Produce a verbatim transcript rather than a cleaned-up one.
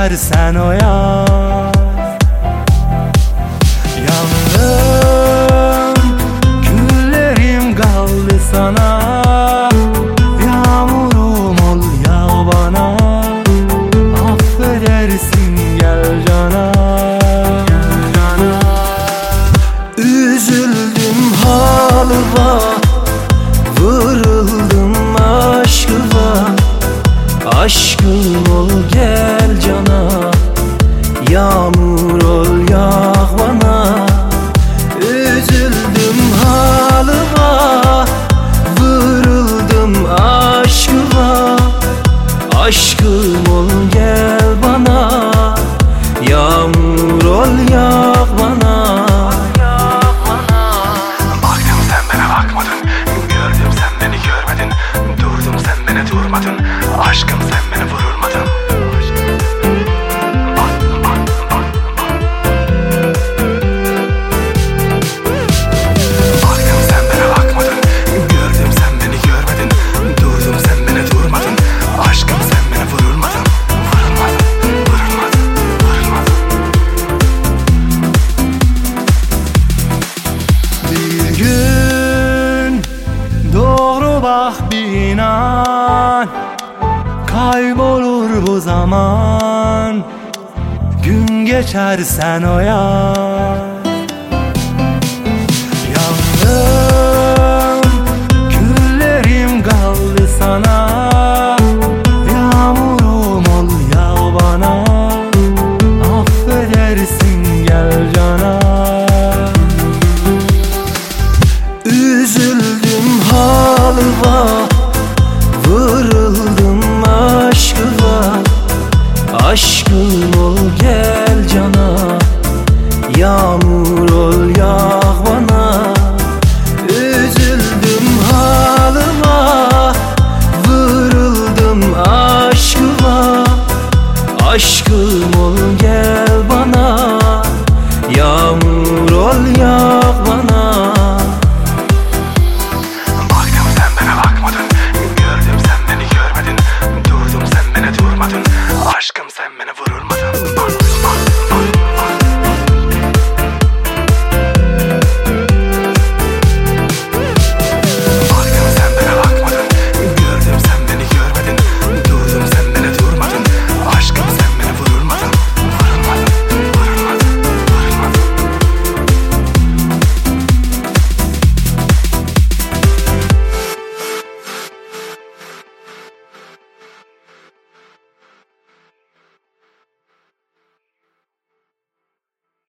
geçersen o yaz. Yandım, küllerim kaldı sana. Yağmurum ol yağ bana, affedersin gel cana. Üzüldüm halıma, vırıldım aşkıma. Aşkım ol gel cana, yağmur ol yağ bana. Üzüldüm halıma, vırıldım aşkıma. Aşkım ol gel bana, yağmur ol yağ bana. Baktım sen bana bakmadın, gördüm sen beni görmedin. Durdum sen beni durmadın, aşkım sen beni vurulmadın. Baktım sen bana bakmadın, gördüm sen beni görmedin. Durdum sen beni durmadın, aşkım sen beni vurulmadın. Vurulmadın, vurulmadın, vurulmadın. Bir gün doğru bak bir inan, kaybolur bu zaman. Gün geçersen o yaz. Yandım, küllerim kaldı sana. Yağmurum ol yağ bana, affedersin gel cana. Üzüldüm halıma, vırıldım aşkıma. Aşkım ol gel cana, yağmur ol yağ bana. Üzüldüm halıma, vırıldım aşkıma. Aşkım ol gel bana, yağmur ol yağ